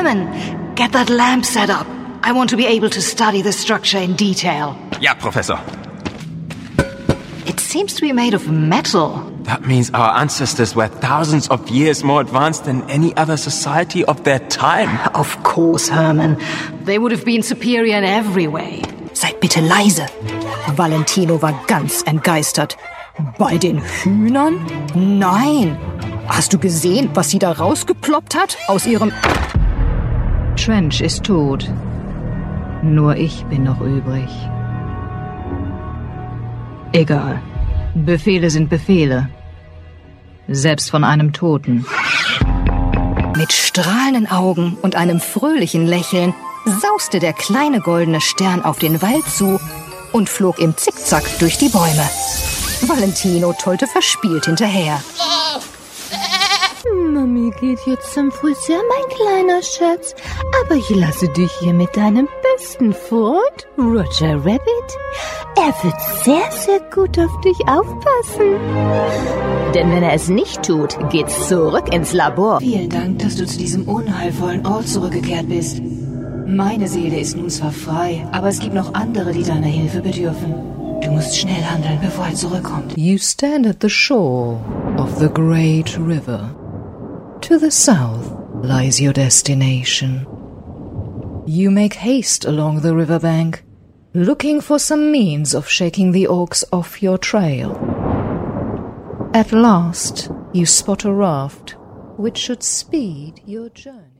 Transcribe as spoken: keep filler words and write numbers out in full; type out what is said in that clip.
Herman, get that lamp set up. I want to be able to study the structure in detail. Ja, Professor. It seems to be made of metal. That means our ancestors were thousands of years more advanced than any other society of their time. Of course, Herman. They would have been superior in every way. Seid bitte leise. Valentino war ganz entgeistert. Bei den Hühnern? Nein. Hast du gesehen, was sie da rausgeploppt hat aus ihrem... Trench ist tot. Nur ich bin noch übrig. Egal. Befehle sind Befehle. Selbst von einem Toten. Mit strahlenden Augen und einem fröhlichen Lächeln sauste der kleine goldene Stern auf den Wald zu und flog im Zickzack durch die Bäume. Valentino tollte verspielt hinterher. Mami geht jetzt zum Friseur, mein kleiner Schatz. Aber ich lasse dich hier mit deinem besten Freund, Roger Rabbit. Er wird sehr, sehr gut auf dich aufpassen. Denn wenn er es nicht tut, geht's zurück ins Labor. Vielen Dank, dass du zu diesem unheilvollen Ort zurückgekehrt bist. Meine Seele ist nun zwar frei, aber es gibt noch andere, die deiner Hilfe bedürfen. Du musst schnell handeln, bevor er zurückkommt. You stand at the shore of the great river. To the south lies your destination. You make haste along the riverbank, looking for some means of shaking the orcs off your trail. At last, you spot a raft which should speed your journey.